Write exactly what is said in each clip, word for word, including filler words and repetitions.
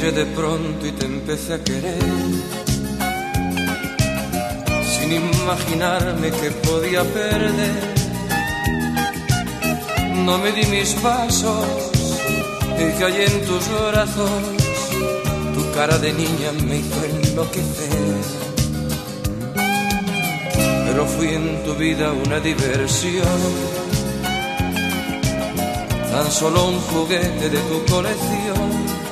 miré de pronto y te empecé a querer, sin imaginarme que podía perder. No me di mis pasos y caí en tus brazos. Tu cara de niña me hizo enloquecer. Pero fui en tu vida una diversión, tan solo un juguete de tu colección.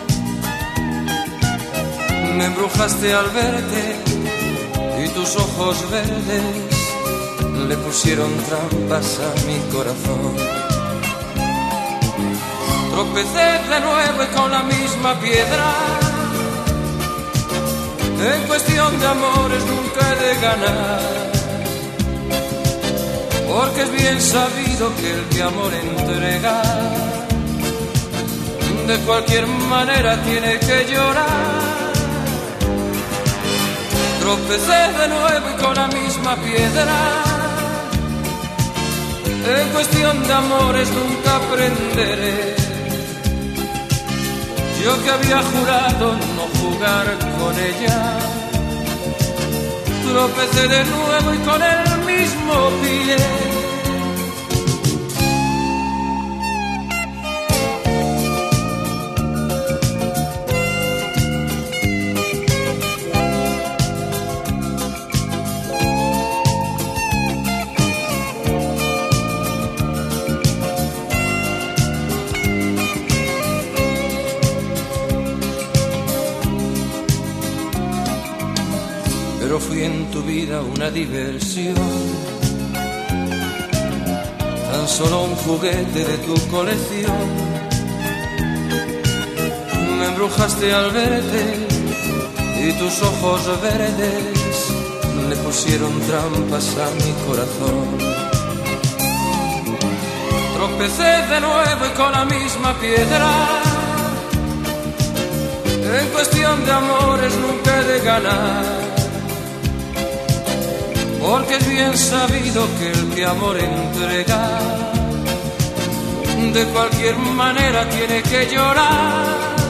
Me embrujaste al verte y tus ojos verdes le pusieron trampas a mi corazón. Tropecé de nuevo y con la misma piedra. En cuestión de amores nunca he de ganar, porque es bien sabido que el que amor entrega de cualquier manera tiene que llorar. Tropecé de nuevo y con la misma piedra. En cuestión de amores nunca aprenderé. Yo que había jurado no jugar con ella, tropecé de nuevo y con el mismo pie. Pero fui en tu vida una diversión, tan solo un juguete de tu colección. Me embrujaste al verte y tus ojos verdes le pusieron trampas a mi corazón. Tropecé de nuevo y con la misma piedra. En cuestión de amores nunca he de ganar, porque es bien sabido que el que amor entrega de cualquier manera tiene que llorar.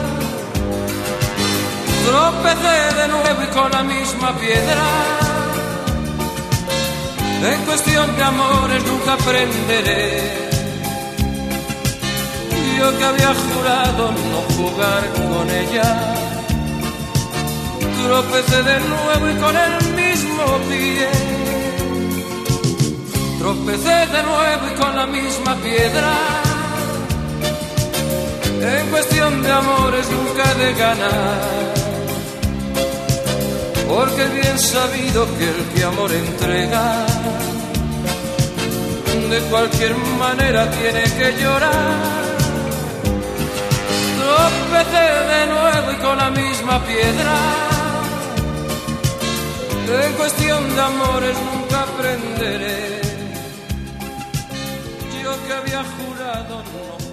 Tropecé de nuevo y con la misma piedra. En cuestión de amores nunca aprenderé. Yo que había jurado no jugar con ella, tropecé de nuevo y con el mismo pie. Tropecé de nuevo y con la misma piedra. En cuestión de amores nunca he de ganar, porque es bien sabido que el que amor entrega de cualquier manera tiene que llorar. Tropecé de nuevo y con la misma piedra. En cuestión de amores nunca aprenderé. Yo que había jurado no